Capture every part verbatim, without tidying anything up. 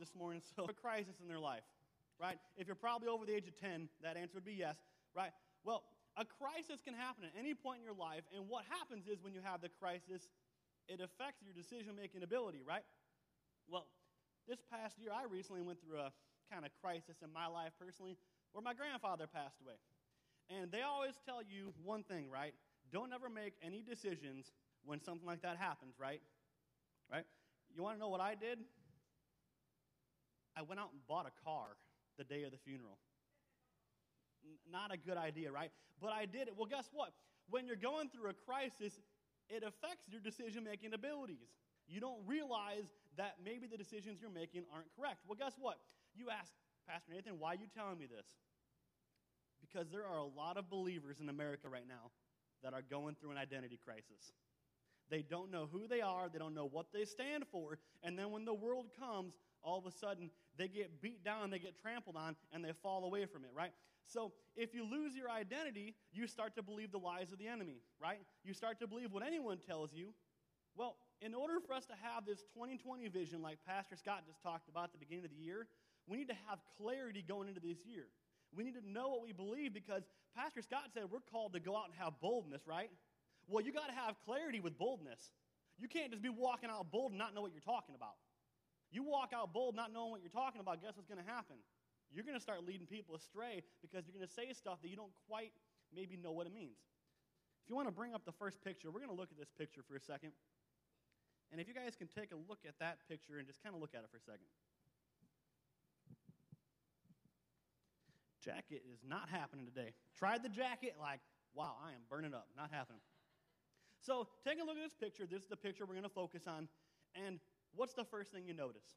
this morning, so a crisis in their life, right? If you're probably over the age of ten, that answer would be yes, right? Well, a crisis can happen at any point in your life, and what happens is when you have the crisis, it affects your decision-making ability, right? Well, this past year, I recently went through a kind of crisis in my life personally where my grandfather passed away. And they always tell you one thing, right? Don't ever make any decisions when something like that happens, right? Right? You want to know what I did? I went out and bought a car the day of the funeral. N- not a good idea, right? But I did it. Well, guess what? When you're going through a crisis, it affects your decision-making abilities. You don't realize that maybe the decisions you're making aren't correct. Well, guess what? You ask, Pastor Nathan, why are you telling me this? Because there are a lot of believers in America right now that are going through an identity crisis. They don't know who they are, they don't know what they stand for, and then when the world comes, all of a sudden, they get beat down, they get trampled on, and they fall away from it, right? So if you lose your identity, you start to believe the lies of the enemy, right? You start to believe what anyone tells you. Well, in order for us to have this twenty twenty vision like Pastor Scott just talked about at the beginning of the year, we need to have clarity going into this year. We need to know what we believe because Pastor Scott said we're called to go out and have boldness, right? Well, you got to have clarity with boldness. You can't just be walking out bold and not know what you're talking about. You walk out bold not knowing what you're talking about, guess what's going to happen? You're going to start leading people astray because you're going to say stuff that you don't quite maybe know what it means. If you want to bring up the first picture, we're going to look at this picture for a second. And if you guys can take a look at that picture and just kind of look at it for a second. Jacket is not happening today. Tried the jacket, like, wow, I am burning up. Not happening. So take a look at this picture. This is the picture we're going to focus on. And what's the first thing you notice?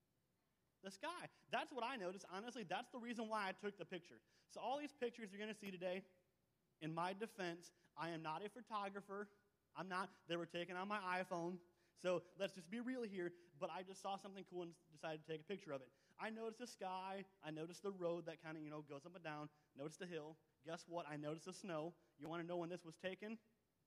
The sky. That's what I noticed. Honestly, that's the reason why I took the picture. So all these pictures you're going to see today, in my defense, I am not a photographer. I'm not. They were taken on my iPhone. So let's just be real here. But I just saw something cool and decided to take a picture of it. I noticed the sky. I noticed the road that kind of, you know, goes up and down. Noticed the hill. Guess what? I noticed the snow. You want to know when this was taken?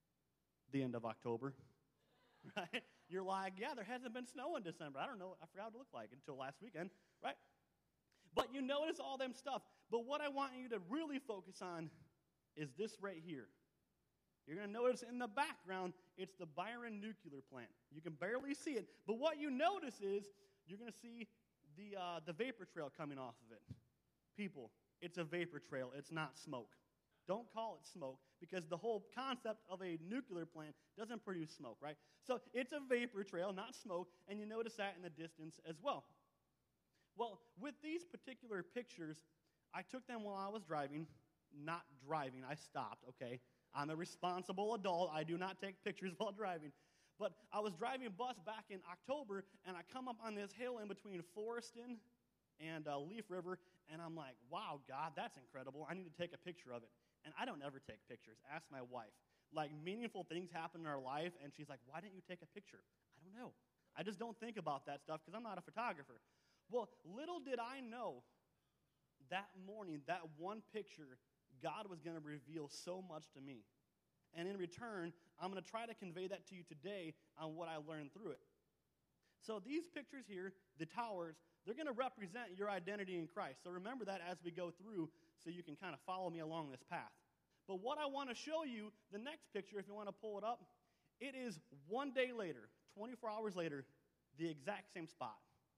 The end of October. Right? You're like, yeah, there hasn't been snow in December. I don't know. I forgot what it looked like until last weekend. Right? But you notice all them stuff. But what I want you to really focus on is this right here. You're going to notice in the background, it's the Byron nuclear plant. You can barely see it. But what you notice is you're going to see the uh, the vapor trail coming off of it. People, it's a vapor trail. It's not smoke. Don't call it smoke because the whole concept of a nuclear plant doesn't produce smoke, right? So it's a vapor trail, not smoke, and you notice that in the distance as well. Well, with these particular pictures, I took them while I was driving. Not driving, I stopped, okay? I'm a responsible adult. I do not take pictures while driving. But I was driving a bus back in October, and I come up on this hill in between Forreston and uh, Leaf River, and I'm like, wow, God, that's incredible. I need to take a picture of it. And I don't ever take pictures. Ask my wife. Like, meaningful things happen in our life, and she's like, why didn't you take a picture? I don't know. I just don't think about that stuff because I'm not a photographer. Well, little did I know that morning, that one picture, God was going to reveal so much to me. And in return, I'm going to try to convey that to you today on what I learned through it. So these pictures here, the towers, they're going to represent your identity in Christ. So remember that as we go through so you can kind of follow me along this path. But what I want to show you, the next picture, if you want to pull it up, it is one day later, twenty-four hours later, the exact same spot.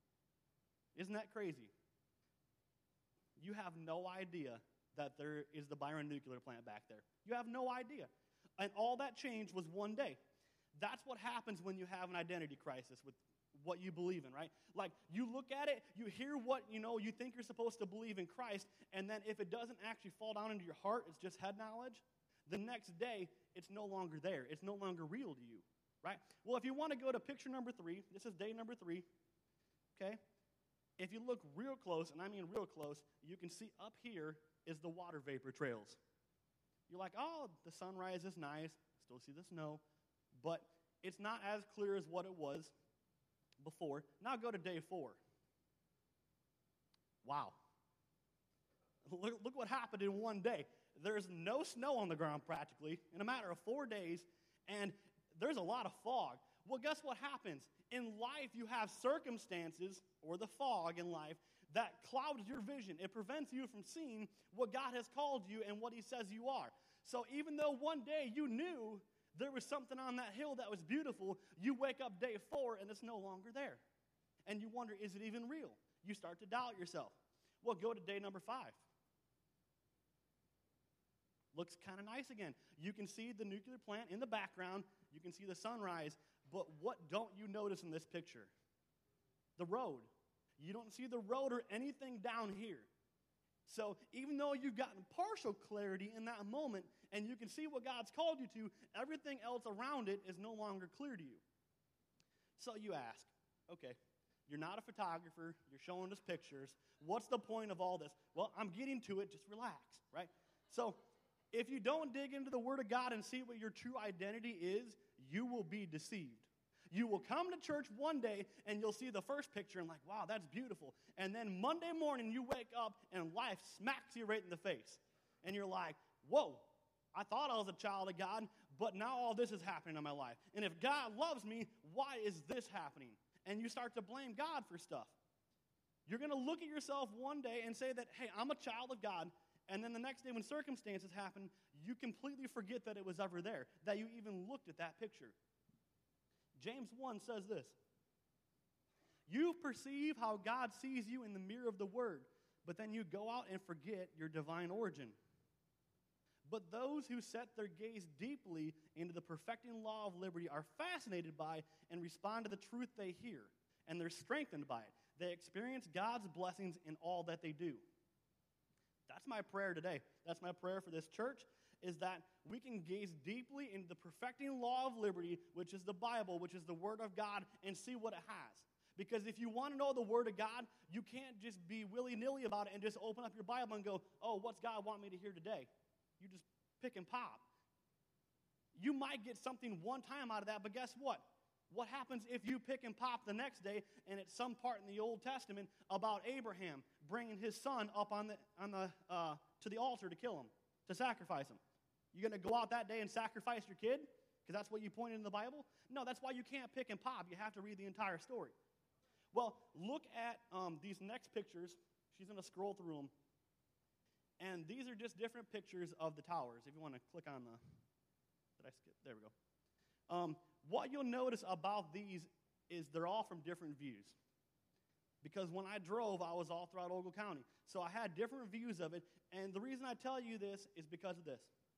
Isn't that crazy? You have no idea that there is the Byron nuclear plant back there. You have no idea. And all that changed was one day. That's what happens when you have an identity crisis with what you believe in, right? Like, you look at it, you hear what, you know, you think you're supposed to believe in Christ, and then if it doesn't actually fall down into your heart, it's just head knowledge, the next day, it's no longer there. It's no longer real to you, right? Well, if you want to go to picture number three, this is day number three, okay? If you look real close, and I mean real close, you can see up here is the water vapor trails. You're like, oh, the sunrise is nice, still see the snow, but it's not as clear as what it was before. Now go to day four. Wow. Look, look what happened in one day. There's no snow on the ground practically in a matter of four days, and there's a lot of fog. Well, guess what happens? In life, you have circumstances, or the fog in life, that clouds your vision. It prevents you from seeing what God has called you and what he says you are. So even though one day you knew there was something on that hill that was beautiful, you wake up day four and it's no longer there. And you wonder, is it even real? You start to doubt yourself. Well, go to day number five. Looks kind of nice again. You can see the nuclear plant in the background. You can see the sunrise. But what don't you notice in this picture? The road. You don't see the road or anything down here. So even though you've gotten partial clarity in that moment and you can see what God's called you to, everything else around it is no longer clear to you. So you ask, okay, you're not a photographer. You're showing us pictures. What's the point of all this? Well, I'm getting to it. Just relax, right? So if you don't dig into the Word of God and see what your true identity is, you will be deceived. You will come to church one day and you'll see the first picture and like, wow, that's beautiful. And then Monday morning you wake up and life smacks you right in the face. And you're like, whoa, I thought I was a child of God, but now all this is happening in my life. And if God loves me, why is this happening? And you start to blame God for stuff. You're going to look at yourself one day and say that, hey, I'm a child of God. And then the next day when circumstances happen, you completely forget that it was ever there, that you even looked at that picture. James one says this, you perceive how God sees you in the mirror of the Word, but then you go out and forget your divine origin. But those who set their gaze deeply into the perfecting law of liberty are fascinated by and respond to the truth they hear, and they're strengthened by it. They experience God's blessings in all that they do. That's my prayer today. That's my prayer for this church, is that we can gaze deeply into the perfecting law of liberty, which is the Bible, which is the Word of God, and see what it has. Because if you want to know the Word of God, you can't just be willy-nilly about it and just open up your Bible and go, oh, what's God want me to hear today? You just pick and pop. You might get something one time out of that, but guess what? What happens if you pick and pop the next day and it's some part in the Old Testament about Abraham bringing his son up on the, on the, uh, to the altar to kill him, to sacrifice him? You going to go out that day and sacrifice your kid? Because that's what you pointed in the Bible? No, that's why you can't pick and pop. You have to read the entire story. Well, look at um, these next pictures. She's going to scroll through them. And these are just different pictures of the towers. If you want to click on the, did I skip? There we go. Um, what you'll notice about these is they're all from different views. Because when I drove, I was all throughout Ogle County. So I had different views of it. And the reason I tell you this is because of this.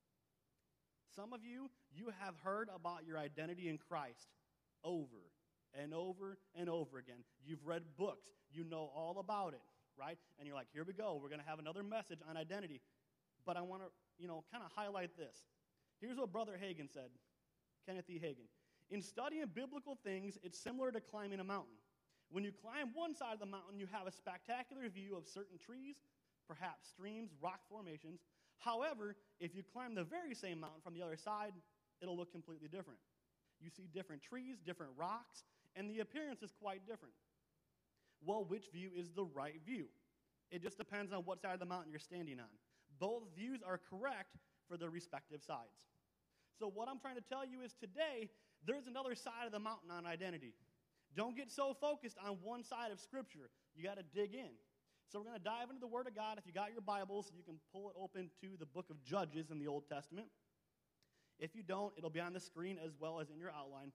Some of you, you have heard about your identity in Christ over and over and over again. You've read books. You know all about it, right? And you're like, here we go. We're going to have another message on identity. But I want to, you know, kind of highlight this. Here's what Brother Hagin said, Kenneth E. Hagin. In studying biblical things, it's similar to climbing a mountain. When you climb one side of the mountain, you have a spectacular view of certain trees, perhaps streams, rock formations. However, if you climb the very same mountain from the other side, it'll look completely different. You see different trees, different rocks, and the appearance is quite different. Well, which view is the right view? It just depends on what side of the mountain you're standing on. Both views are correct for their respective sides. So what I'm trying to tell you is today, there's another side of the mountain on identity. Don't get so focused on one side of Scripture. You got to dig in. So we're going to dive into the Word of God. If you got your Bibles, you can pull it open to the book of Judges in the Old Testament. If you don't, it'll be on the screen as well as in your outline.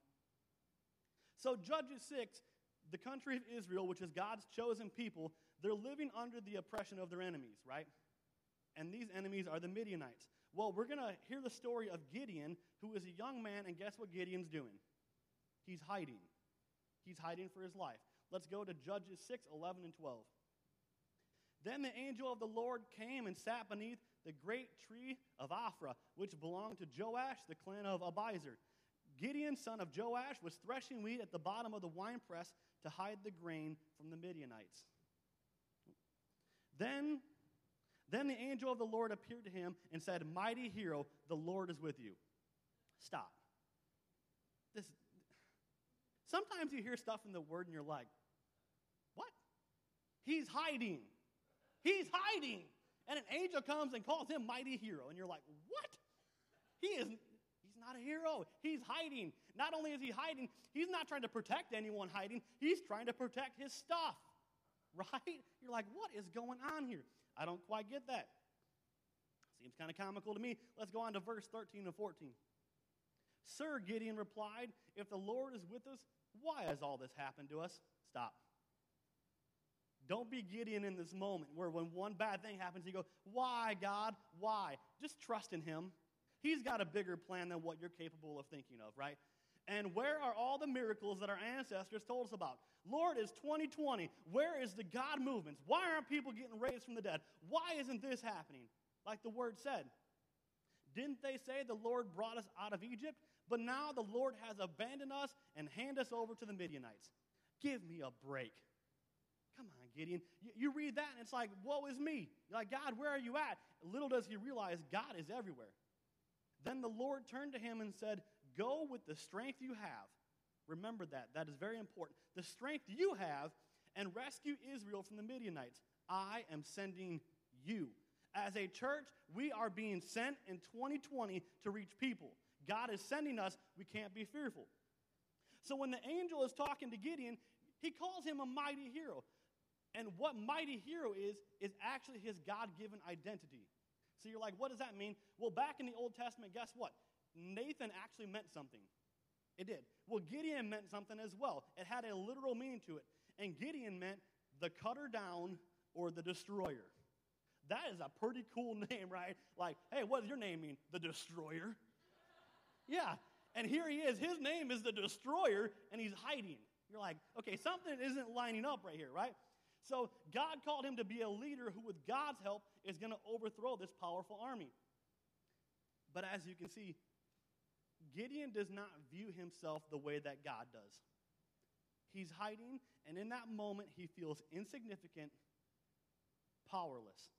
So Judges six, the country of Israel, which is God's chosen people, they're living under the oppression of their enemies, right? And these enemies are the Midianites. Well, we're going to hear the story of Gideon, who is a young man, and guess what Gideon's doing? He's hiding. He's hiding for his life. Let's go to Judges six, eleven, and twelve. Then the angel of the Lord came and sat beneath the great tree of Ophrah, which belonged to Joash, the clan of Abiezer. Gideon, son of Joash, was threshing wheat at the bottom of the winepress to hide the grain from the Midianites. Then, then the angel of the Lord appeared to him and said, "Mighty hero, the Lord is with you." Stop. This. Sometimes you hear stuff in the Word and you're like, what? He's hiding. He's hiding. And an angel comes and calls him mighty hero. And you're like, what? He is, he's not a hero. He's hiding. Not only is he hiding, he's not trying to protect anyone hiding. He's trying to protect his stuff, right? You're like, what is going on here? I don't quite get that. Seems kind of comical to me. Let's go on to verse thirteen and fourteen. Sir, Gideon replied, if the Lord is with us, why has all this happened to us? Stop. Don't be Gideon in this moment where when one bad thing happens, you go, why, God? Why? Just trust in him. He's got a bigger plan than what you're capable of thinking of, right? And where are all the miracles that our ancestors told us about? Lord, it's twenty twenty. Where is the God movements? Why aren't people getting raised from the dead? Why isn't this happening? Like the word said. Didn't they say the Lord brought us out of Egypt? But now the Lord has abandoned us and handed us over to the Midianites. Give me a break. Come on, Gideon. You, you read that and it's like, woe is me. You're like, God, where are you at? Little does he realize God is everywhere. Then the Lord turned to him and said, go with the strength you have. Remember that. That is very important. The strength you have and rescue Israel from the Midianites. I am sending you. As a church, we are being sent in twenty twenty to reach people. God is sending us. We can't be fearful. So when the angel is talking to Gideon, he calls him a mighty hero. And what mighty hero is, is actually his God-given identity. So you're like, what does that mean? Well, back in the Old Testament, guess what? Nathan actually meant something. It did. Well, Gideon meant something as well. It had a literal meaning to it. And Gideon meant the cutter down or the destroyer. That is a pretty cool name, right? Like, hey, what does your name mean? The destroyer. Yeah. And here he is. His name is the destroyer, and he's hiding. You're like, okay, something isn't lining up right here, right? So God called him to be a leader who, with God's help, is going to overthrow this powerful army. But as you can see, Gideon does not view himself the way that God does. He's hiding, and in that moment, he feels insignificant, powerless.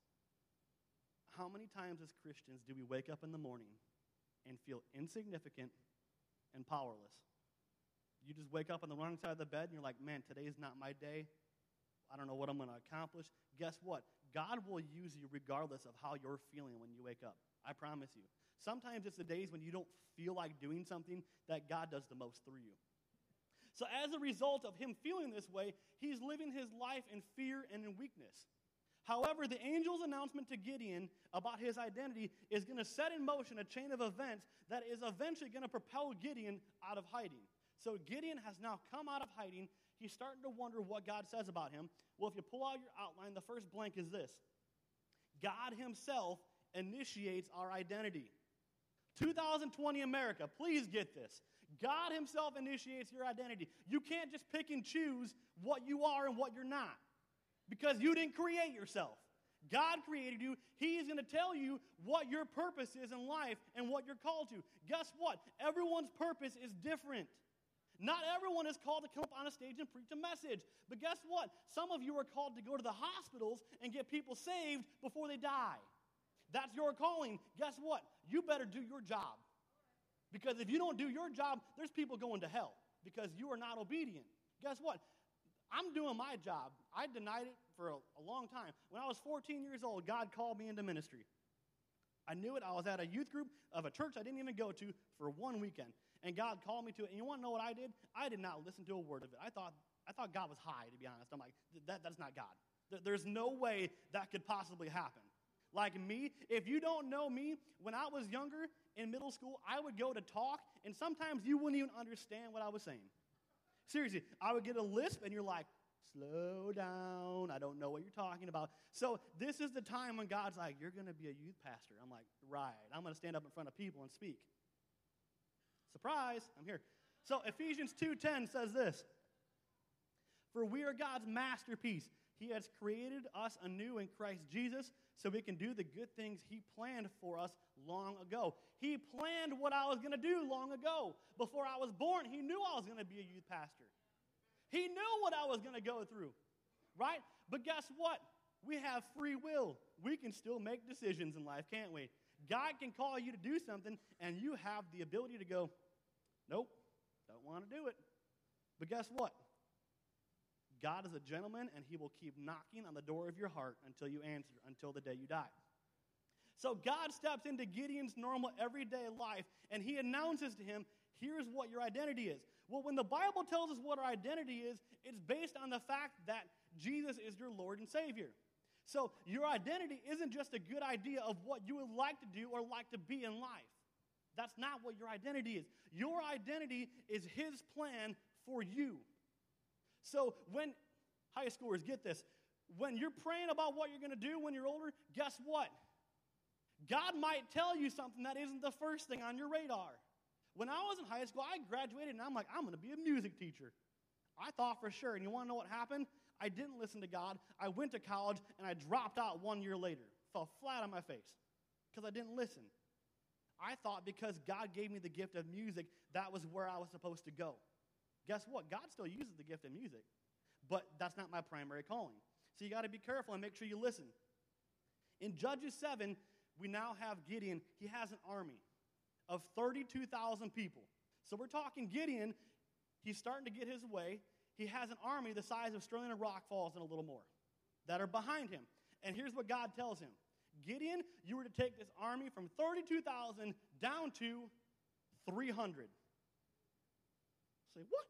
How many times as Christians do we wake up in the morning and feel insignificant and powerless? You just wake up on the wrong side of the bed, and you're like, man, today's not my day. I don't know what I'm going to accomplish. Guess what? God will use you regardless of how you're feeling when you wake up. I promise you. Sometimes it's the days when you don't feel like doing something that God does the most through you. So as a result of him feeling this way, he's living his life in fear and in weakness. However, the angel's announcement to Gideon about his identity is going to set in motion a chain of events that is eventually going to propel Gideon out of hiding. So Gideon has now come out of hiding. He's starting to wonder what God says about him. Well, if you pull out your outline, the first blank is this. God himself initiates our identity. two thousand twenty America, please get this. God himself initiates your identity. You can't just pick and choose what you are and what you're not, because you didn't create yourself. God created you. He's going to tell you what your purpose is in life and what you're called to. Guess what? Everyone's purpose is different. Not everyone is called to come up on a stage and preach a message. But guess what? Some of you are called to go to the hospitals and get people saved before they die. That's your calling. Guess what? You better do your job. Because if you don't do your job, there's people going to hell because you are not obedient. Guess what? I'm doing my job. I denied it for a, a long time. When I was fourteen years old, God called me into ministry. I knew it. I was at a youth group of a church I didn't even go to for one weekend. And God called me to it. And you want to know what I did? I did not listen to a word of it. I thought I thought God was high, to be honest. I'm like, that, that's not God. There's no way that could possibly happen. Like me, if you don't know me, when I was younger, in middle school, I would go to talk, and sometimes you wouldn't even understand what I was saying. Seriously, I would get a lisp, and you're like, slow down. I don't know what you're talking about. So this is the time when God's like, you're going to be a youth pastor. I'm like, right. I'm going to stand up in front of people and speak. Surprise, I'm here. So Ephesians two ten says this. For we are God's masterpiece. He has created us anew in Christ Jesus so we can do the good things he planned for us long ago. He planned what I was going to do long ago. Before I was born, he knew I was going to be a youth pastor. He knew what I was going to go through, right? But guess what? We have free will. We can still make decisions in life, can't we? God can call you to do something, and you have the ability to go, nope, don't want to do it. But guess what? God is a gentleman, and he will keep knocking on the door of your heart until you answer, until the day you die. So God steps into Gideon's normal everyday life, and he announces to him, here's what your identity is. Well, when the Bible tells us what our identity is, it's based on the fact that Jesus is your Lord and Savior. So your identity isn't just a good idea of what you would like to do or like to be in life. That's not what your identity is. Your identity is his plan for you. So when, high schoolers, get this, when you're praying about what you're going to do when you're older, guess what? God might tell you something that isn't the first thing on your radar. When I was in high school, I graduated, and I'm like, I'm going to be a music teacher. I thought for sure, and you want to know what happened? I didn't listen to God. I went to college, and I dropped out one year later. Fell flat on my face because I didn't listen. I thought because God gave me the gift of music, that was where I was supposed to go. Guess what? God still uses the gift of music, but that's not my primary calling. So you got to be careful and make sure you listen. In Judges seven, we now have Gideon. He has an army of thirty-two thousand people. So we're talking Gideon. He's starting to get his way. He has an army the size of Sterling and Rock Falls and a little more that are behind him. And here's what God tells him. Gideon, you were to take this army from thirty-two thousand down to three hundred. Say, what?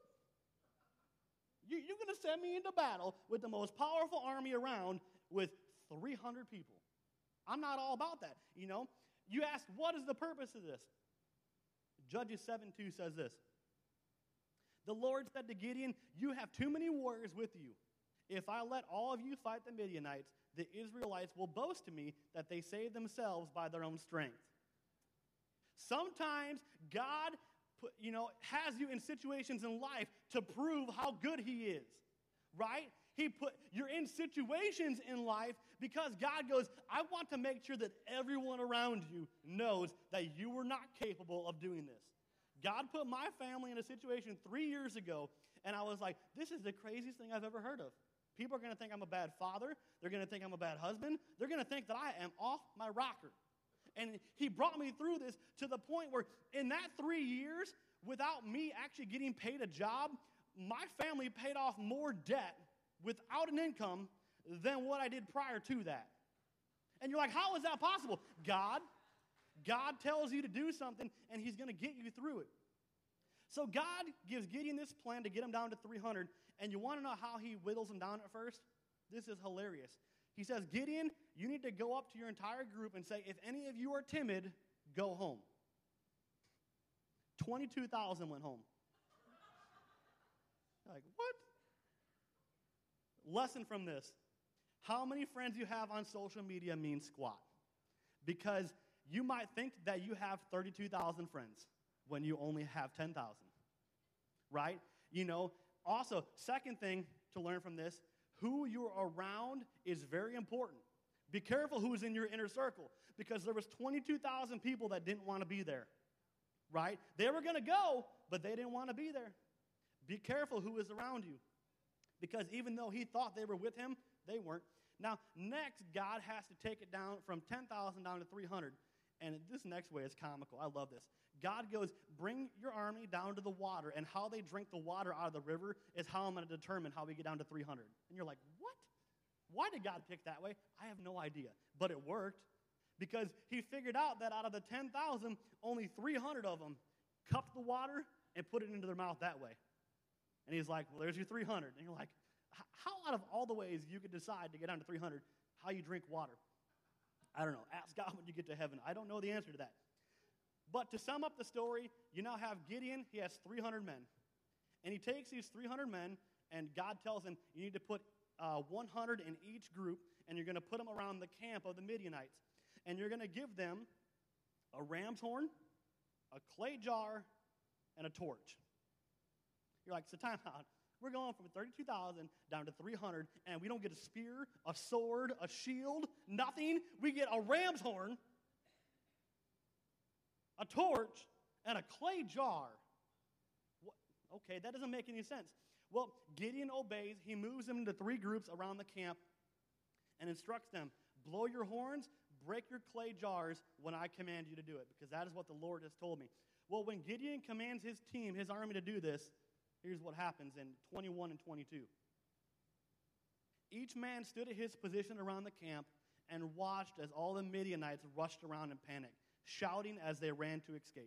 You, you're going to send me into battle with the most powerful army around with three hundred people. I'm not all about that, you know. You ask, what is the purpose of this? Judges seven two says this. The Lord said to Gideon, you have too many warriors with you. If I let all of you fight the Midianites, the Israelites will boast to me that they saved themselves by their own strength. Sometimes God, put, you know, has you in situations in life to prove how good he is, right? He put you're in situations in life because God goes, I want to make sure that everyone around you knows that you were not capable of doing this. God put my family in a situation three years ago, and I was like, this is the craziest thing I've ever heard of. People are going to think I'm a bad father. They're going to think I'm a bad husband. They're going to think that I am off my rocker. And he brought me through this to the point where in that three years, without me actually getting paid a job, my family paid off more debt without an income than what I did prior to that. And you're like, how is that possible? God, God tells you to do something, and he's going to get you through it. So God gives Gideon this plan to get him down to three hundred, and you want to know how he whittles him down at first? This is hilarious. He says, Gideon, you need to go up to your entire group and say, if any of you are timid, go home. twenty-two thousand went home. Like, what? Lesson from this. How many friends you have on social media means squat. Because you might think that you have thirty-two thousand friends when you only have ten thousand. Right? You know, also, second thing to learn from this, who you're around is very important. Be careful who's in your inner circle, because there was twenty-two thousand people that didn't want to be there. Right? They were going to go, but they didn't want to be there. Be careful who is around you, because even though he thought they were with him, they weren't. Now, next, God has to take it down from ten thousand down to three hundred. And this next way is comical. I love this. God goes, bring your army down to the water, and how they drink the water out of the river is how I'm going to determine how we get down to three hundred. And you're like, what? Why did God pick that way? I have no idea. But it worked, because he figured out that out of the ten thousand, only three hundred of them cupped the water and put it into their mouth that way. And he's like, well, there's your three hundred. And you're like, how out of all the ways you could decide to get down to three hundred, how you drink water? I don't know. Ask God when you get to heaven. I don't know the answer to that. But to sum up the story, you now have Gideon. He has three hundred men. And he takes these three hundred men, and God tells him, you need to put uh, one hundred in each group, and you're going to put them around the camp of the Midianites. And you're going to give them a ram's horn, a clay jar, and a torch. You're like, so time out. We're going from thirty-two thousand down to three hundred, and we don't get a spear, a sword, a shield, nothing. We get a ram's horn, a torch, and a clay jar. What? Okay, that doesn't make any sense. Well, Gideon obeys. He moves them into three groups around the camp and instructs them, blow your horns, break your clay jars when I command you to do it, because that is what the Lord has told me. Well, when Gideon commands his team, his army to do this, here's what happens in twenty-one and twenty-two. Each man stood at his position around the camp, and watched as all the Midianites rushed around in panic, shouting as they ran to escape.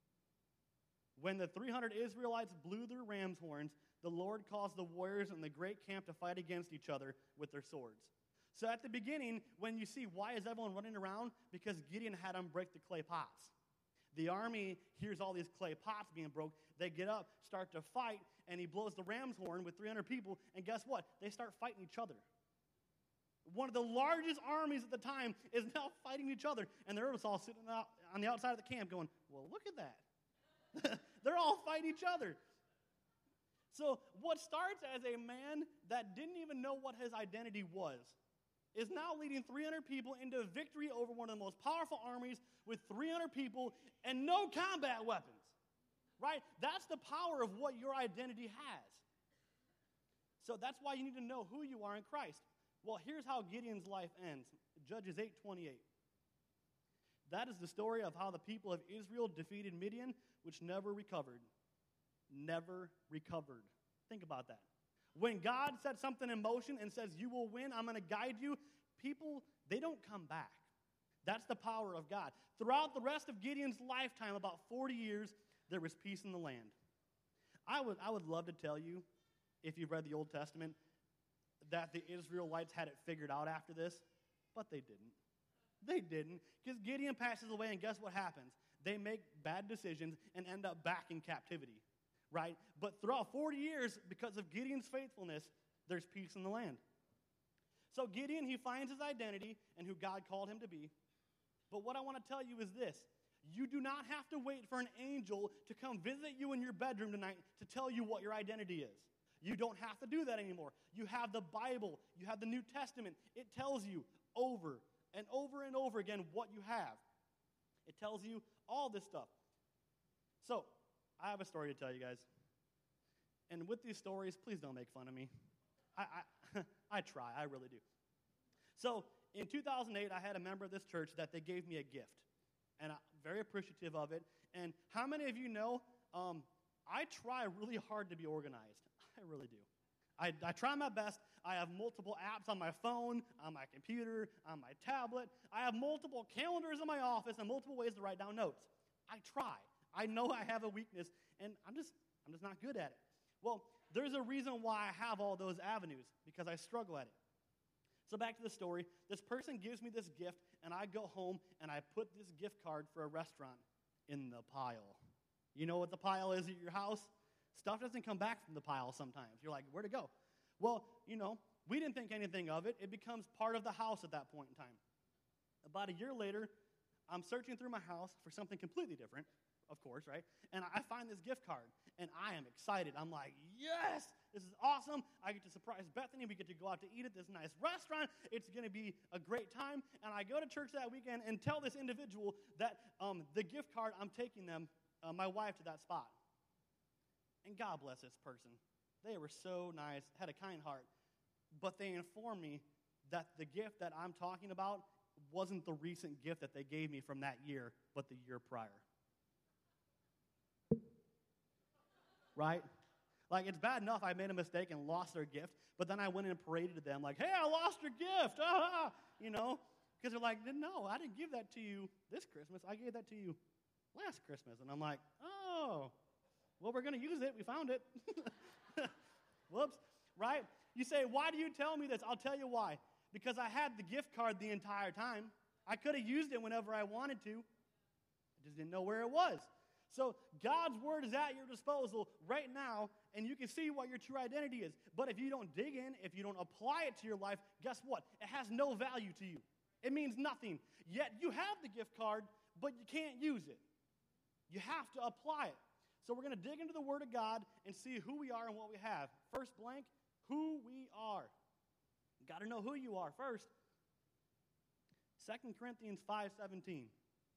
When the three hundred Israelites blew their ram's horns, the Lord caused the warriors in the great camp to fight against each other with their swords. So at the beginning, when you see why is everyone running around? Because Gideon had them break the clay pots. The army hears all these clay pots being broke. They get up, start to fight, and he blows the ram's horn with three hundred people, and guess what? They start fighting each other. One of the largest armies at the time is now fighting each other, and they're just all sitting out on the outside of the camp going, well, look at that. They're all fighting each other. So what starts as a man that didn't even know what his identity was is now leading three hundred people into victory over one of the most powerful armies with three hundred people and no combat weapons, right? That's the power of what your identity has. So that's why you need to know who you are in Christ. Well, here's how Gideon's life ends. Judges eight twenty-eight. That is the story of how the people of Israel defeated Midian, which never recovered. Never recovered. Think about that. When God sets something in motion and says, you will win, I'm going to guide you, people, they don't come back. That's the power of God. Throughout the rest of Gideon's lifetime, about forty years, there was peace in the land. I would, I would love to tell you, if you've read the Old Testament, that the Israelites had it figured out after this, but they didn't. They didn't, because Gideon passes away, and guess what happens? They make bad decisions and end up back in captivity, right? But throughout forty years, because of Gideon's faithfulness, there's peace in the land. So Gideon, he finds his identity and who God called him to be. But what I want to tell you is this. You do not have to wait for an angel to come visit you in your bedroom tonight to tell you what your identity is. You don't have to do that anymore. You have the Bible. You have the New Testament. It tells you over and over and over again what you have. It tells you all this stuff. So, I have a story to tell you guys. And with these stories, please don't make fun of me. I, I, I try. I really do. So, in two thousand eight, I had a member of this church that they gave me a gift. And I'm very appreciative of it. And how many of you know, um, I try really hard to be organized. I really do. I, I try my best. I have multiple apps on my phone, on my computer, on my tablet. I have multiple calendars in my office and multiple ways to write down notes. I try. I know I have a weakness, and I'm just I'm just not good at it. Well, there's a reason why I have all those avenues, because I struggle at it. So back to the story. This person gives me this gift, and I go home, and I put this gift card for a restaurant in the pile. You know what the pile is at your house? Stuff doesn't come back from the pile sometimes. You're like, where'd it go? Well, you know, we didn't think anything of it. It becomes part of the house at that point in time. About a year later, I'm searching through my house for something completely different, of course, right? And I find this gift card, and I am excited. I'm like, yes, this is awesome. I get to surprise Bethany. We get to go out to eat at this nice restaurant. It's going to be a great time. And I go to church that weekend and tell this individual that um, the gift card, I'm taking them, uh, my wife, to that spot. And God bless this person. They were so nice, had a kind heart. But they informed me that the gift that I'm talking about wasn't the recent gift that they gave me from that year, but the year prior. Right? Like, it's bad enough I made a mistake and lost their gift, but then I went and paraded to them like, hey, I lost your gift, ah, you know? Because they're like, no, I didn't give that to you this Christmas. I gave that to you last Christmas. And I'm like, oh, well, we're going to use it. We found it. Whoops, right? You say, why do you tell me this? I'll tell you why. Because I had the gift card the entire time. I could have used it whenever I wanted to. I just didn't know where it was. So God's word is at your disposal right now, and you can see what your true identity is. But if you don't dig in, if you don't apply it to your life, guess what? It has no value to you. It means nothing. Yet you have the gift card, but you can't use it. You have to apply it. So we're going to dig into the Word of God and see who we are and what we have. First blank, who we are. You got to know who you are first. Second Corinthians five seventeen.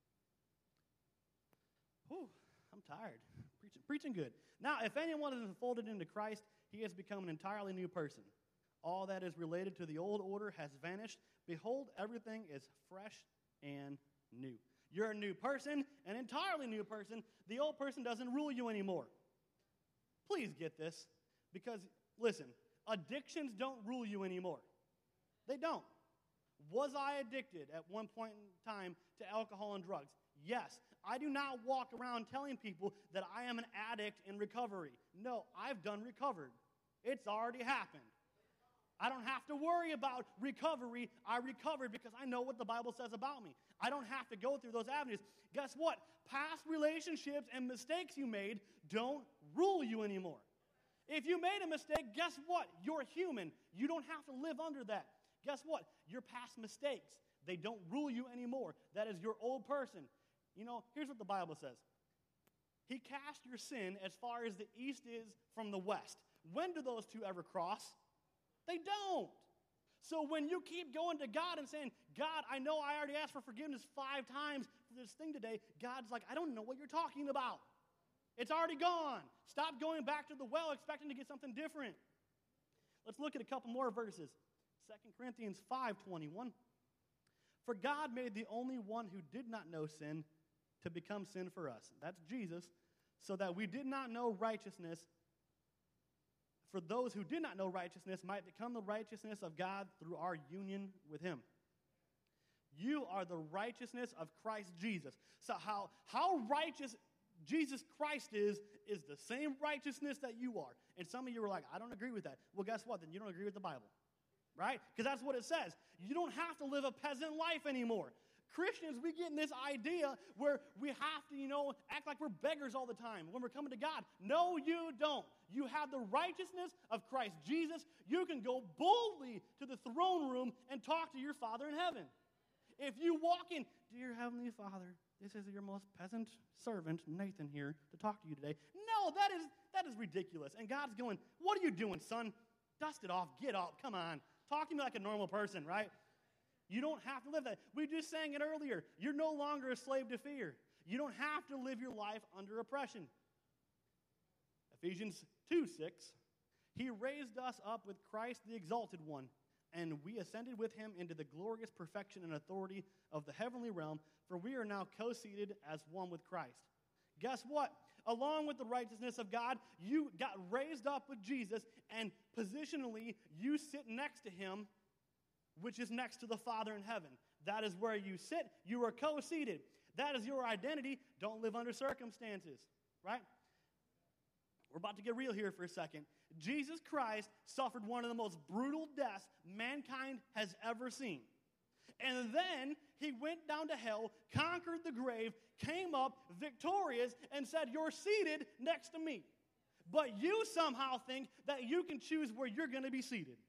Whew, I'm tired. Preaching, preaching good. Now, if anyone is folded into Christ, he has become an entirely new person. All that is related to the old order has vanished. Behold, everything is fresh and new. You're a new person, an entirely new person. The old person doesn't rule you anymore. Please get this, because, listen, addictions don't rule you anymore. They don't. Was I addicted at one point in time to alcohol and drugs? Yes. I do not walk around telling people that I am an addict in recovery. No, I've done recovered. It's already happened. I don't have to worry about recovery. I recovered because I know what the Bible says about me. I don't have to go through those avenues. Guess what? Past relationships and mistakes you made don't rule you anymore. If you made a mistake, guess what? You're human. You don't have to live under that. Guess what? Your past mistakes, they don't rule you anymore. That is your old person. You know, here's what the Bible says. He cast your sin as far as the east is from the west. When do those two ever cross? They don't. So when you keep going to God and saying, God, I know I already asked for forgiveness five times for this thing today, God's like, I don't know what you're talking about. It's already gone. Stop going back to the well expecting to get something different. Let's look at a couple more verses. Second Corinthians five twenty-one. For God made the only one who did not know sin to become sin for us. That's Jesus, so that we did not know righteousness, for those who did not know righteousness might become the righteousness of God through our union with him. You are the righteousness of Christ Jesus. So how, how righteous Jesus Christ is, is the same righteousness that you are. And some of you are like, I don't agree with that. Well, guess what? Then you don't agree with the Bible, right? Because that's what it says. You don't have to live a peasant life anymore. Christians, we get in this idea where we have to, you know, act like we're beggars all the time when we're coming to God. No, you don't. You have the righteousness of Christ Jesus. You can go boldly to the throne room and talk to your Father in heaven. If you walk in, dear Heavenly Father, this is your most peasant servant, Nathan, here to talk to you today. No, that is that is ridiculous. And God's going, what are you doing, son? Dust it off. Get up. Come on. Talk to me like a normal person, right? You don't have to live that. We just sang it earlier. You're no longer a slave to fear. You don't have to live your life under oppression. Ephesians two six. He raised us up with Christ the exalted one, and we ascended with him into the glorious perfection and authority of the heavenly realm, for we are now co-seated as one with Christ. Guess what? Along with the righteousness of God, you got raised up with Jesus, and positionally, you sit next to him, which is next to the Father in heaven. That is where you sit. You are co-seated. That is your identity. Don't live under circumstances, right? We're about to get real here for a second. Jesus Christ suffered one of the most brutal deaths mankind has ever seen. And then he went down to hell, conquered the grave, came up victorious, and said, you're seated next to me. But you somehow think that you can choose where you're going to be seated.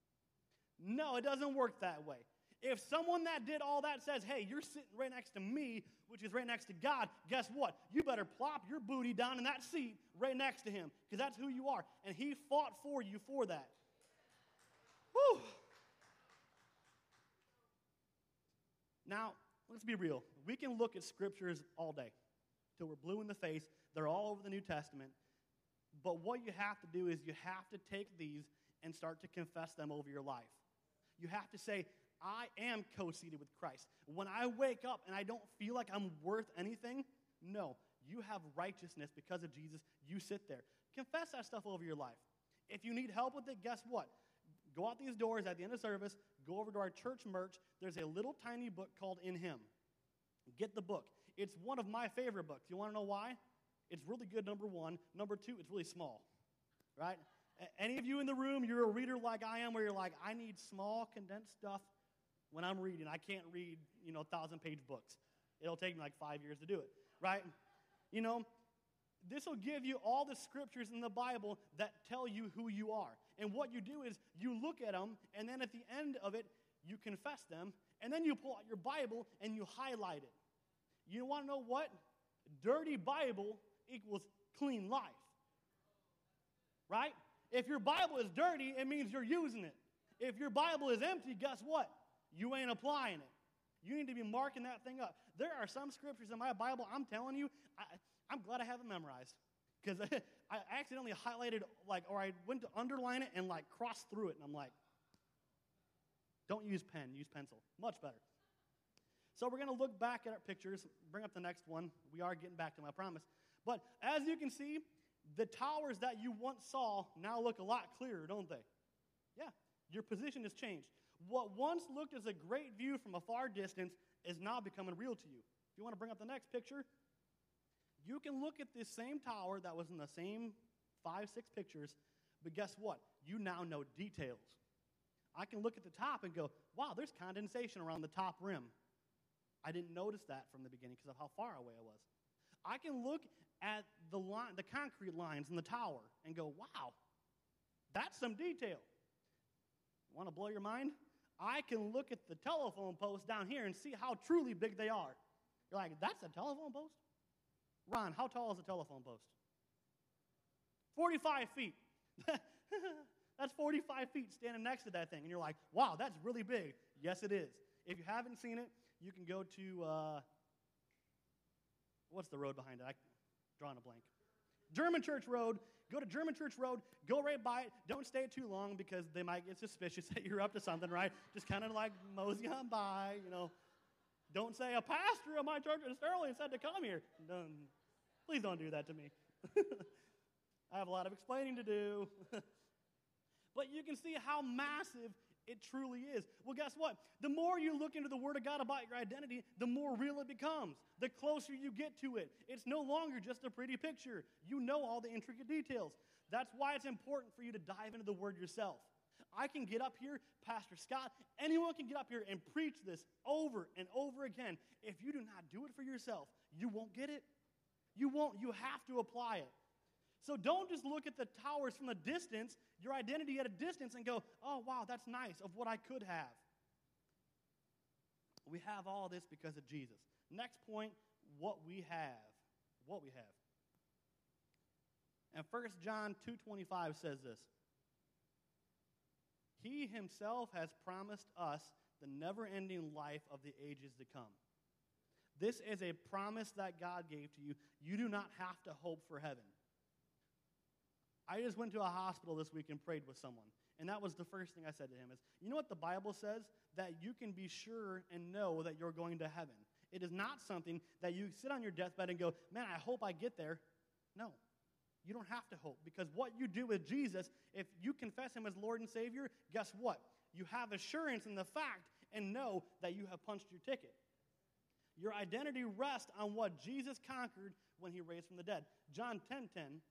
No, it doesn't work that way. If someone that did all that says, hey, you're sitting right next to me, which is right next to God, guess what? You better plop your booty down in that seat right next to him, because that's who you are. And he fought for you for that. Whew. Now, let's be real. We can look at scriptures all day till we're blue in the face. They're all over the New Testament. But what you have to do is you have to take these and start to confess them over your life. You have to say, I am co-seated with Christ. When I wake up and I don't feel like I'm worth anything, no, you have righteousness because of Jesus. You sit there. Confess that stuff over your life. If you need help with it, guess what? Go out these doors at the end of service, go over to our church merch. There's a little tiny book called In Him. Get the book. It's one of my favorite books. You want to know why? It's really good, number one. Number two, it's really small, right? Any of you in the room, you're a reader like I am, where you're like, I need small, condensed stuff when I'm reading. I can't read, you know, thousand-page books. It'll take me like five years to do it, right? You know, this will give you all the scriptures in the Bible that tell you who you are. And what you do is you look at them, and then at the end of it, you confess them, and then you pull out your Bible and you highlight it. You want to know what? Dirty Bible equals clean life, right? If your Bible is dirty, it means you're using it. If your Bible is empty, guess what? You ain't applying it. You need to be marking that thing up. There are some scriptures in my Bible, I'm telling you, I, I'm glad I have them memorized. Because I accidentally highlighted, like, or I went to underline it and, like, cross through it. And I'm like, don't use pen, use pencil. Much better. So we're going to look back at our pictures, bring up the next one. We are getting back to them, I promise. But as you can see, the towers that you once saw now look a lot clearer, don't they? Yeah, your position has changed. What once looked as a great view from a far distance is now becoming real to you. If you want to bring up the next picture, you can look at this same tower that was in the same five, six pictures, but guess what? You now know details. I can look at the top and go, wow, there's condensation around the top rim. I didn't notice that from the beginning because of how far away I was. I can look at the line, the concrete lines in the tower and go, wow, that's some detail. Want to blow your mind? I can look at the telephone post down here and see how truly big they are. You're like, that's a telephone post? Ron, how tall is a telephone post? forty-five feet. That's forty-five feet standing next to that thing. And you're like, wow, that's really big. Yes, it is. If you haven't seen it, you can go to, uh, what's the road behind it? I'm drawing a blank. German Church Road. Go to German Church Road. Go right by it. Don't stay too long because they might get suspicious that you're up to something, right? Just kind of like mosey on by, you know. Don't say, a pastor of my church in Sterling said to come here. Don't, please don't do that to me. I have a lot of explaining to do. But you can see how massive it truly is. Well, guess what? The more you look into the Word of God about your identity, the more real it becomes. The closer you get to it. It's no longer just a pretty picture. You know all the intricate details. That's why it's important for you to dive into the Word yourself. I can get up here, Pastor Scott, anyone can get up here and preach this over and over again. If you do not do it for yourself, you won't get it. You won't. You have to apply it. So don't just look at the towers from a distance, your identity at a distance, and go, oh, wow, that's nice, of what I could have. We have all this because of Jesus. Next point, what we have. What we have. And First John two twenty-five says this. He himself has promised us the never-ending life of the ages to come. This is a promise that God gave to you. You do not have to hope for heaven. I just went to a hospital this week and prayed with someone. And that was the first thing I said to him is, you know what the Bible says? That you can be sure and know that you're going to heaven. It is not something that you sit on your deathbed and go, man, I hope I get there. No, you don't have to hope. Because what you do with Jesus, if you confess him as Lord and Savior, guess what? You have assurance in the fact and know that you have punched your ticket. Your identity rests on what Jesus conquered when he raised from the dead. John ten ten.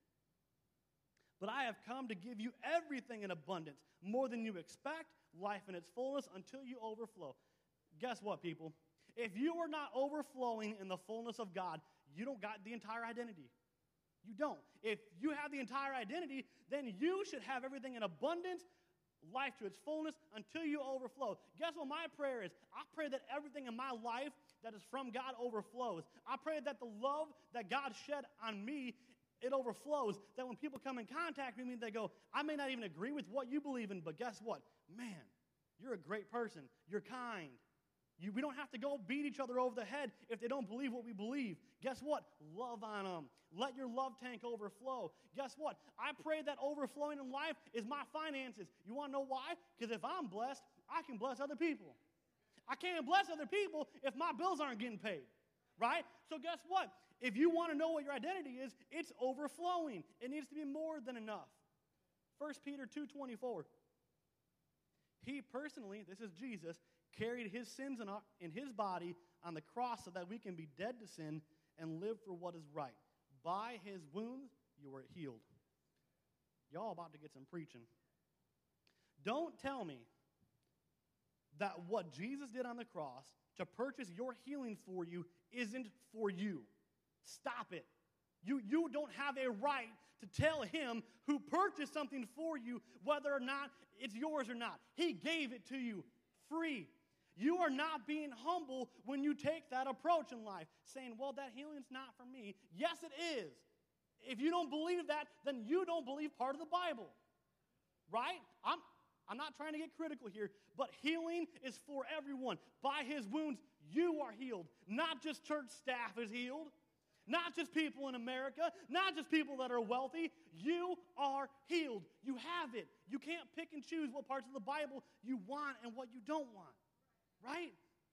But I have come to give you everything in abundance, more than you expect, life in its fullness, until you overflow. Guess what, people? If you are not overflowing in the fullness of God, you don't got the entire identity. You don't. If you have the entire identity, then you should have everything in abundance, life to its fullness, until you overflow. Guess what my prayer is? I pray that everything in my life that is from God overflows. I pray that the love that God shed on me, it overflows, that when people come in contact with me, they go, I may not even agree with what you believe in, but guess what? Man, you're a great person. You're kind. You, we don't have to go beat each other over the head if they don't believe what we believe. Guess what? Love on them. Let your love tank overflow. Guess what? I pray that overflowing in life is my finances. You want to know why? Because if I'm blessed, I can bless other people. I can't bless other people if my bills aren't getting paid, right? So guess what? If you want to know what your identity is, it's overflowing. It needs to be more than enough. First Peter two twenty-four. He personally, this is Jesus, carried his sins in, our, in his body on the cross so that we can be dead to sin and live for what is right. By his wounds, you were healed. Y'all about to get some preaching. Don't tell me that what Jesus did on the cross to purchase your healing for you isn't for you. Stop it. You, you don't have a right to tell him who purchased something for you whether or not it's yours or not. He gave it to you free. You are not being humble when you take that approach in life, saying, well, that healing's not for me. Yes, it is. If you don't believe that, then you don't believe part of the Bible, right? I'm, I'm not trying to get critical here, but healing is for everyone. By his wounds, you are healed. Not just church staff is healed. Not just people in America, not just people that are wealthy. You are healed. You have it. You can't pick and choose what parts of the Bible you want and what you don't want, right?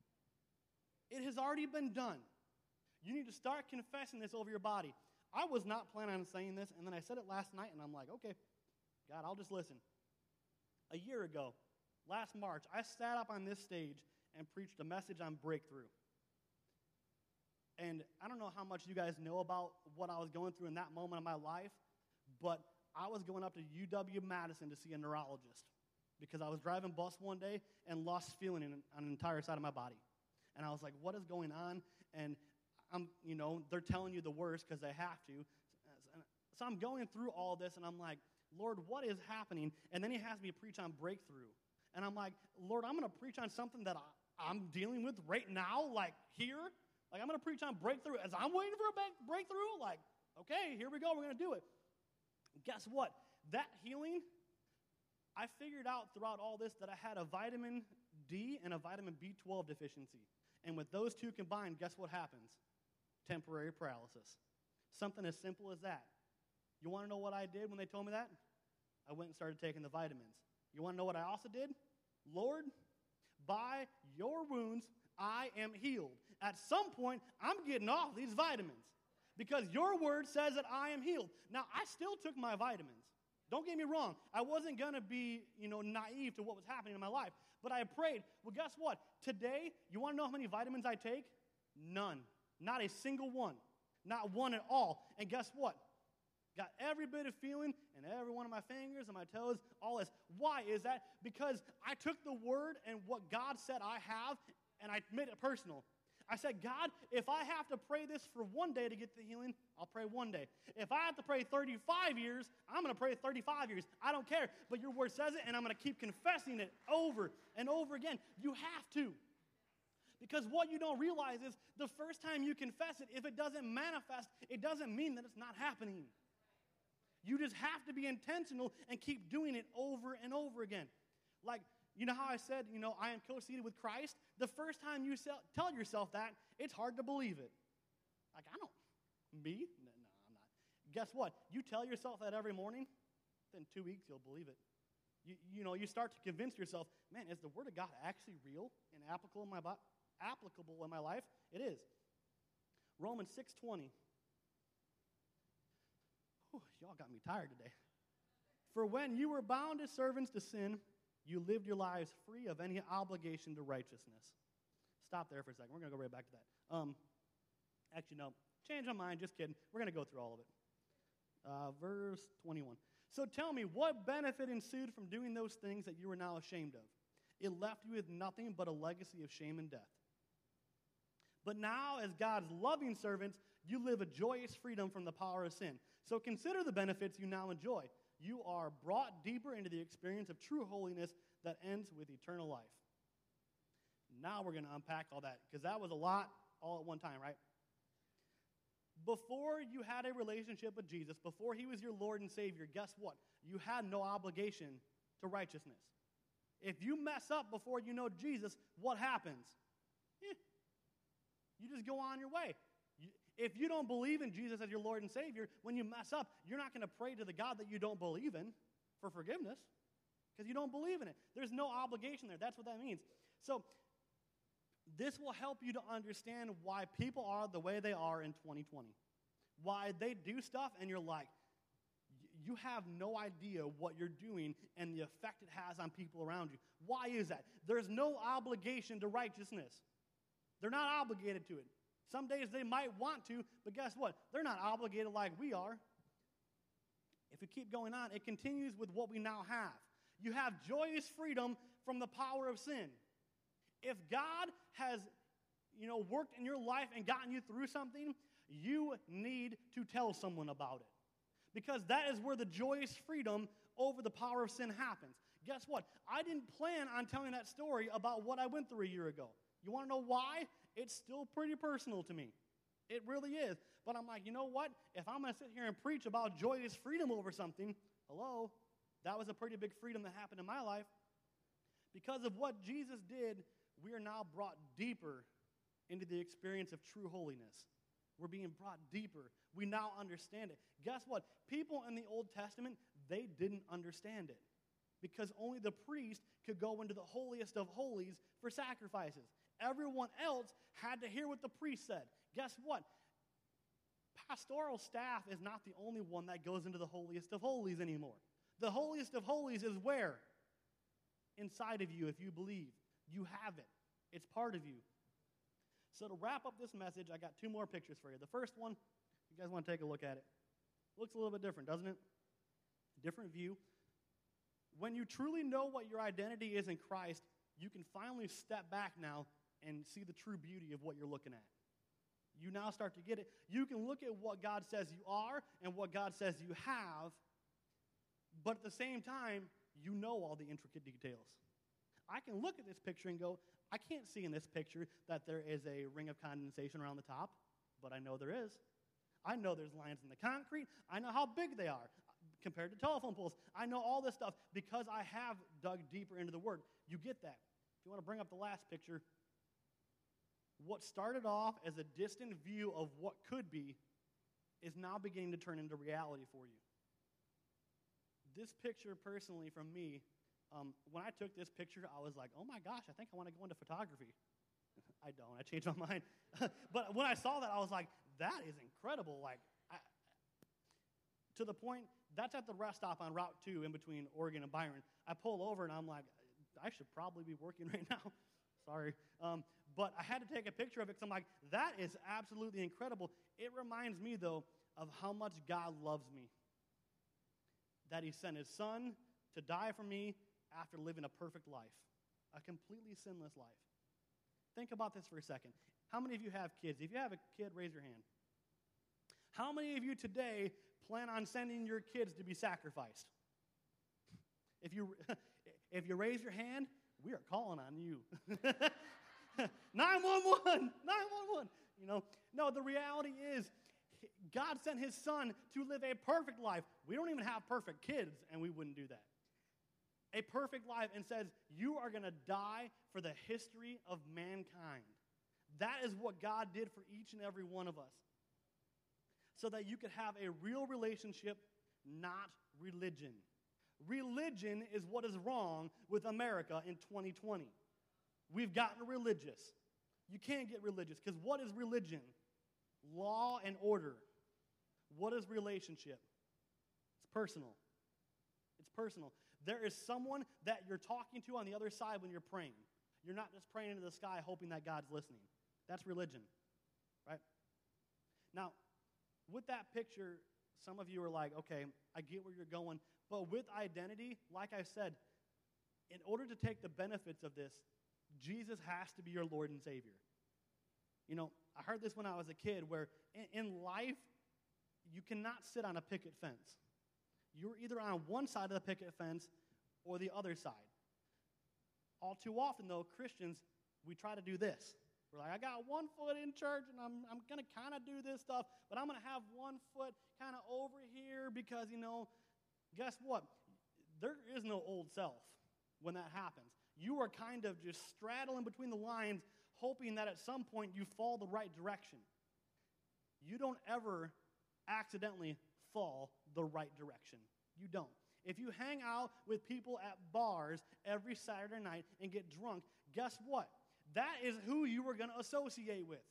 It has already been done. You need to start confessing this over your body. I was not planning on saying this, and then I said it last night, and I'm like, okay, God, I'll just listen. A year ago, last March, I sat up on this stage and preached a message on breakthrough. And I don't know how much you guys know about what I was going through in that moment of my life, but I was going up to U W Madison to see a neurologist because I was driving bus one day and lost feeling in, on the entire side of my body. And I was like, what is going on? And I'm, you know, they're telling you the worst because they have to. So I'm going through all this, and I'm like, Lord, what is happening? And then he has me preach on breakthrough. And I'm like, Lord, I'm going to preach on something that I, I'm dealing with right now, like here. Like, I'm going to preach on breakthrough as I'm waiting for a breakthrough. Like, okay, here we go. We're going to do it. Guess what? That healing, I figured out throughout all this that I had a vitamin D and a vitamin B twelve deficiency. And with those two combined, guess what happens? Temporary paralysis. Something as simple as that. You want to know what I did when they told me that? I went and started taking the vitamins. You want to know what I also did? Lord, by your wounds, I am healed. At some point, I'm getting off these vitamins because your word says that I am healed. Now, I still took my vitamins. Don't get me wrong. I wasn't going to be, you know, naive to what was happening in my life. But I prayed. Well, guess what? Today, you want to know how many vitamins I take? None. Not a single one. Not one at all. And guess what? Got every bit of feeling in every one of my fingers and my toes, all this. Why is that? Because I took the word and what God said I have, and I made it personal. I said, God, if I have to pray this for one day to get the healing, I'll pray one day. If I have to pray thirty-five years, I'm going to pray thirty-five years. I don't care. But your word says it, and I'm going to keep confessing it over and over again. You have to. Because what you don't realize is the first time you confess it, if it doesn't manifest, it doesn't mean that it's not happening. You just have to be intentional and keep doing it over and over again. Like, you know how I said, you know, I am co-seated with Christ? The first time you tell yourself that, it's hard to believe it. Like, I don't, me? No, no, I'm not. Guess what? You tell yourself that every morning, then two weeks you'll believe it. You, you know, you start to convince yourself, man, is the Word of God actually real and applicable in my, applicable in my life? It is. Romans six twenty. Y'all got me tired today. For when you were bound as servants to sin, you lived your lives free of any obligation to righteousness. Stop there for a second. We're going to go right back to that. Um, actually, no. Change my mind. Just kidding. We're going to go through all of it. Uh, verse twenty-one. So tell me, what benefit ensued from doing those things that you are now ashamed of? It left you with nothing but a legacy of shame and death. But now, as God's loving servants, you live a joyous freedom from the power of sin. So consider the benefits you now enjoy. You are brought deeper into the experience of true holiness that ends with eternal life. Now we're going to unpack all that, because that was a lot all at one time, right? Before you had a relationship with Jesus, before he was your Lord and Savior, guess what? You had no obligation to righteousness. If you mess up before you know Jesus, what happens? Eh, you just go on your way. You, if you don't believe in Jesus as your Lord and Savior, when you mess up, you're not going to pray to the God that you don't believe in for forgiveness because you don't believe in it. There's no obligation there. That's what that means. So this will help you to understand why people are the way they are in twenty twenty. Why they do stuff and you're like, you have no idea what you're doing and the effect it has on people around you. Why is that? There's no obligation to righteousness. They're not obligated to it. Some days they might want to, but guess what? They're not obligated like we are. If we keep going on, it continues with what we now have. You have joyous freedom from the power of sin. If God has, you know, worked in your life and gotten you through something, you need to tell someone about it. Because that is where the joyous freedom over the power of sin happens. Guess what? I didn't plan on telling that story about what I went through a year ago. You want to know why? It's still pretty personal to me. It really is. But I'm like, you know what? If I'm going to sit here and preach about joyous freedom over something, hello, that was a pretty big freedom that happened in my life. Because of what Jesus did, we are now brought deeper into the experience of true holiness. We're being brought deeper. We now understand it. Guess what? People in the Old Testament, they didn't understand it. Because only the priest could go into the holiest of holies for sacrifices. Everyone else had to hear what the priest said. Guess what? Pastoral staff is not the only one that goes into the holiest of holies anymore. The holiest of holies is where? inside of you if you believe. You have it. It's part of you. So to wrap up this message, I got two more pictures for you. The first one, you guys want to take a look at it. Looks a little bit different, doesn't it? Different view. When you truly know what your identity is in Christ, you can finally step back now and see the true beauty of what you're looking at. You now start to get it. You can look at what God says you are and what God says you have, but at the same time, you know all the intricate details. I can look at this picture and go, I can't see in this picture that there is a ring of condensation around the top, but I know there is. I know there's lines in the concrete. I know how big they are compared to telephone poles. I know all this stuff because I have dug deeper into the Word. You get that. If you want to bring up the last picture, what started off as a distant view of what could be is now beginning to turn into reality for you. This picture, personally, from me, um, when I took this picture, I was like, oh my gosh, I think I want to go into photography. I don't. I changed my mind. But when I saw that, I was like, that is incredible. Like, I, to the point, that's at the rest stop on Route two in between Oregon and Byron. I pull over, and I'm like, I should probably be working right now. Sorry. Um, but I had to take a picture of it because I'm like, that is absolutely incredible. It reminds me, though, of how much God loves me. That he sent his son to die for me after living a perfect life, a completely sinless life. Think about this for a second. How many of you have kids? If you have a kid, raise your hand. How many of you today plan on sending your kids to be sacrificed? If you, if you raise your hand, we are calling on you. nine one one, nine one one. You know, no, the reality is God sent his son to live a perfect life. We don't even have perfect kids, and we wouldn't do that. A perfect life, and says, you are going to die for the history of mankind. That is what God did for each and every one of us. So that you could have a real relationship, not religion. Religion is what is wrong with America in twenty twenty. We've gotten religious. You can't get religious, because what is religion? Law and order. What is relationship? It's personal. It's personal. There is someone that you're talking to on the other side when you're praying. You're not just praying into the sky hoping that God's listening. That's religion, right? Now, with that picture, some of you are like, okay, I get where you're going. But with identity, like I said, in order to take the benefits of this, Jesus has to be your Lord and Savior. You know, I heard this when I was a kid, where in, in life, you cannot sit on a picket fence. You're either on one side of the picket fence or the other side. All too often, though, Christians, we try to do this. We're like, I got one foot in church, and I'm, I'm going to kind of do this stuff, but I'm going to have one foot kind of over here because, you know, guess what? There is no old self when that happens. You are kind of just straddling between the lines, hoping that at some point you fall the right direction. You don't ever accidentally fall the right direction. You don't. If you hang out with people at bars every Saturday night and get drunk, guess what? That is who you are going to associate with.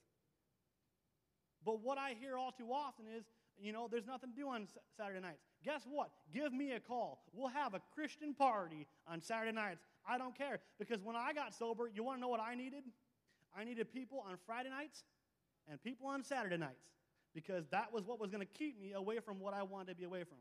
But what I hear all too often is, you know, there's nothing to do on Saturday nights. Guess what? Give me a call. We'll have a Christian party on Saturday nights. I don't care. Because when I got sober, you want to know what I needed? I needed people on Friday nights and people on Saturday nights. Because that was what was going to keep me away from what I wanted to be away from.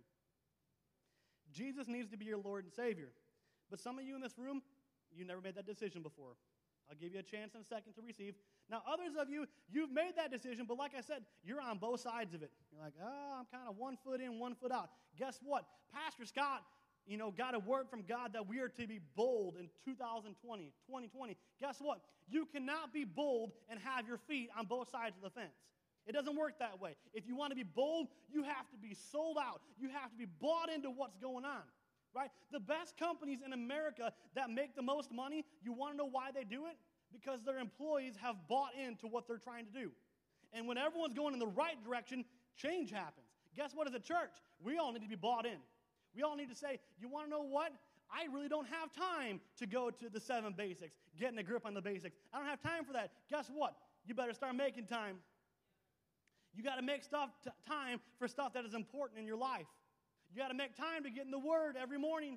Jesus needs to be your Lord and Savior. But some of you in this room, you never made that decision before. I'll give you a chance in a second to receive. Now, others of you, you've made that decision, but like I said, you're on both sides of it. You're like, oh, I'm kind of one foot in, one foot out. Guess what? Pastor Scott, you know, got a word from God that we are to be bold in two thousand twenty, twenty twenty. Guess what? You cannot be bold and have your feet on both sides of the fence. It doesn't work that way. If you want to be bold, you have to be sold out. You have to be bought into what's going on, right? The best companies in America that make the most money, you want to know why they do it? Because their employees have bought into what they're trying to do. And when everyone's going in the right direction, change happens. Guess what, as a church? We all need to be bought in. We all need to say, you want to know what? I really don't have time to go to the seven basics, getting a grip on the basics. I don't have time for that. Guess what? You better start making time. You got to make stuff t- time for stuff that is important in your life. You got to make time to get in the Word every morning.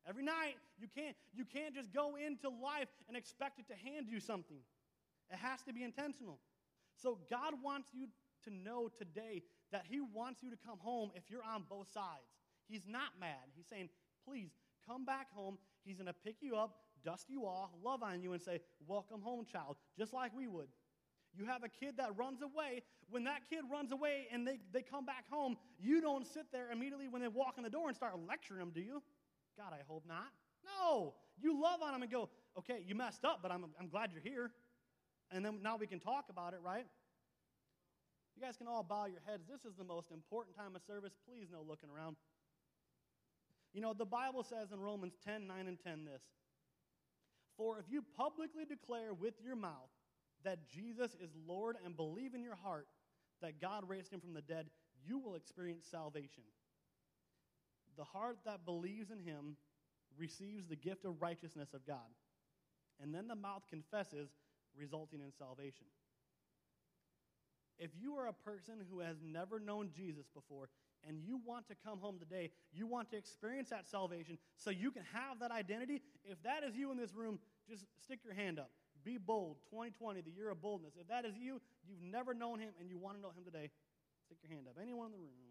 Every night, you can't, you can't just go into life and expect it to hand you something. It has to be intentional. So God wants you to know today that he wants you to come home if you're on both sides. He's not mad. He's saying, please, come back home. He's going to pick you up, dust you off, love on you, and say, welcome home, child, just like we would. You have a kid that runs away. When that kid runs away and they, they come back home, you don't sit there immediately when they walk in the door and start lecturing them, do you? God, I hope not. No. You love on them and go, okay, you messed up, but I'm, I'm glad you're here. And then now we can talk about it, right? You guys can all bow your heads. This is the most important time of service. Please no looking around. You know, the Bible says in Romans ten, nine, and ten this. For if you publicly declare with your mouth that Jesus is Lord and believe in your heart that God raised him from the dead, you will experience salvation. The heart that believes in him receives the gift of righteousness of God. And then the mouth confesses, resulting in salvation. If you are a person who has never known Jesus before and you want to come home today, you want to experience that salvation so you can have that identity, if that is you in this room, just stick your hand up. Be bold. twenty twenty, the year of boldness. If that is you, you've never known him and you want to know him today, stick your hand up. Anyone in the room?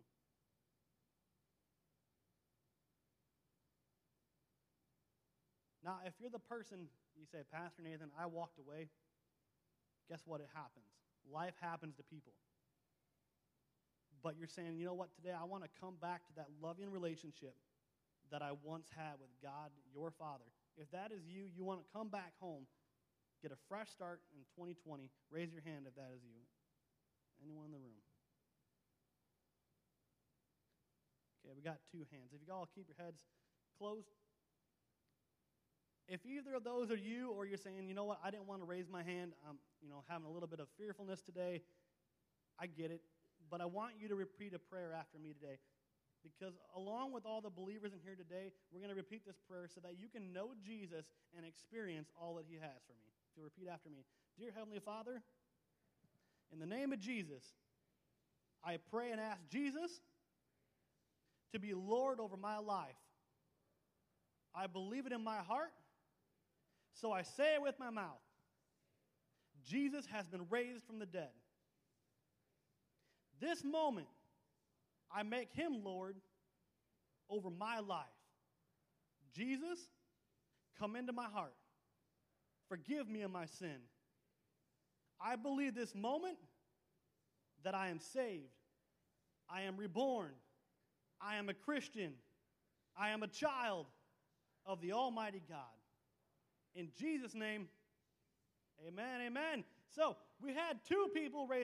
Now, if you're the person, you say, Pastor Nathan, I walked away, guess what? It happens. Life happens to people. But you're saying, you know what, today I want to come back to that loving relationship that I once had with God, your Father. If that is you, you want to come back home, get a fresh start in twenty twenty, raise your hand if that is you. Anyone in the room? Okay, we got two hands. If you all keep your heads closed. If either of those are you, or you're saying, you know what, I didn't want to raise my hand, I'm you know, having a little bit of fearfulness today, I get it. But I want you to repeat a prayer after me today. Because along with all the believers in here today, we're going to repeat this prayer so that you can know Jesus and experience all that he has for me. If you'll repeat after me. Dear Heavenly Father, in the name of Jesus, I pray and ask Jesus to be Lord over my life. I believe it in my heart, so I say it with my mouth. Jesus has been raised from the dead. This moment, I make him Lord over my life. Jesus, come into my heart. Forgive me of my sin. I believe this moment that I am saved. I am reborn. I am a Christian. I am a child of the Almighty God. In Jesus' name, amen, amen. So, we had two people raise